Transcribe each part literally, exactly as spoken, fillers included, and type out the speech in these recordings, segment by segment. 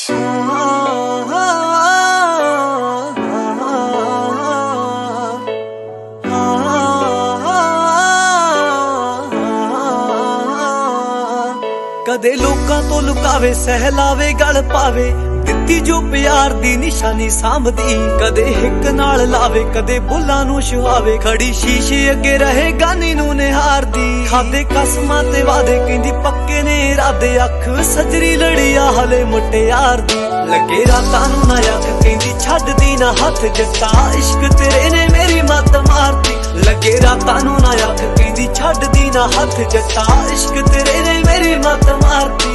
कदे लोकां तो लुकावे सहलावे गल पावे दित्ती जो प्यार दी निशानी सामदी कदे हिक नाल लावे कदे बुल्लां नूं छुआवे खड़ी शीशे अगे रहे गानी नूं निहारदी खादे कसमां ते वादे कहंदी पक्के ने इरादे अख सजरी लड़िया हले मुटियार दी लगे रातां नूं ना अख कहंदी छड्डदी ना हथ जट्टा इश्क तेरे ने मेरी मत मारदी लगे रातां नूं ना अख कहंदी छड्डदी ना हथ जट्टा इश्क तेरे ने मेरी मत मारदी।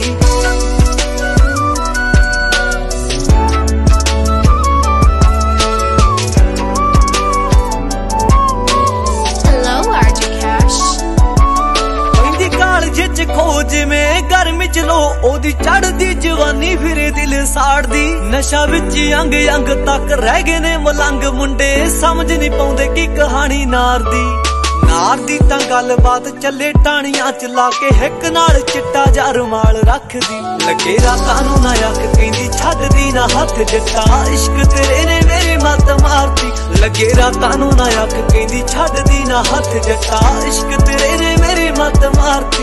खोज में गर्म चलो ओदी चढ़दी जवानी फिरे दिल साड़दी नशा विच अंग अंग तक रह गए ने मलंग मुंडे समझ नहीं पाउंदे की कहानी नार दी नार दी तां गल बात चले टाणियां च लाके हिक नाल चिट्टा जा रुमाल रखदी लगे रातां नूं ना अख कहंदी छड्डदी ना हथ जट्टा इश्क तेरे ने मेरी मत मारदी लगे रातां नूं ना अख कहंदी छड्डदी ना हथ जट्टा इश्क तेरे ने मेरी मत मारदी।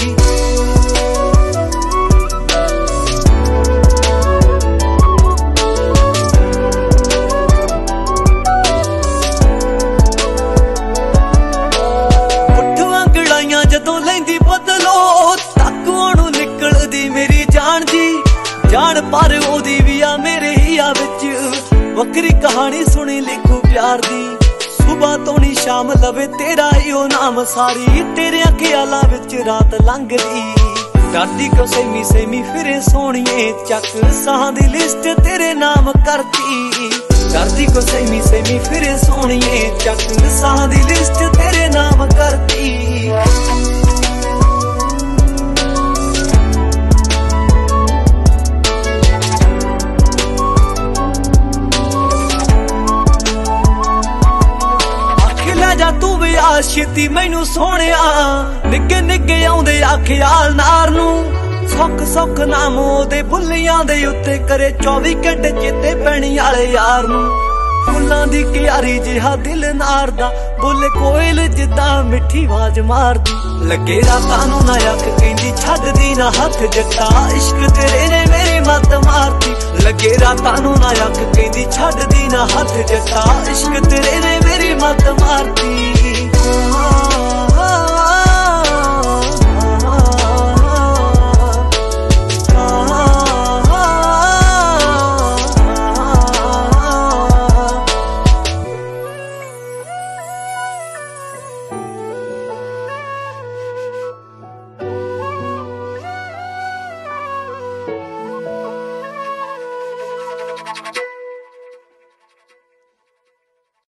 जदों लैंदी बदलो तक ओनू निकलदी मेरी जान दी जान पर ओदी भी आ मेरे हिया विच वक्री कहानी सुनी लिखू प्यार दी सुबह तो नी शाम लवे तेरा ही ओ नाम सारी तेरे ख्यालां विच रात लंघदी डरदी को सेमी सेमी फिरे सोहणीए चक साहां दी लिस्ट तेरे नाम करती डरदी को सेमी सेमी फिरे सोहणीए चक साहां दी लिस्ट तेरे नाम करती। जा तू भी आशिती मैनू सोहणिया निगे निगे आउंदे आ ख्याल नार नू सुख सुख नाम ओदे बुल्लियां दे उत्ते करे चौबी घंटे चेते पैणी वाले यार नू फुल्लां दी क्यारी जिहा दिल नार दा बोले कोयल जिद्दां मिठी आवाज मारदी लगे रातां नूं ना अख कहंदी छड्डदी ना हथ जट्टा इश्क तेरे ने मेरी मत मारदी लगे रातां नूं ना अख कहंदी छड्डदी ना हथ जट्टा इश्क तेरे ने मेरी मत मारदी।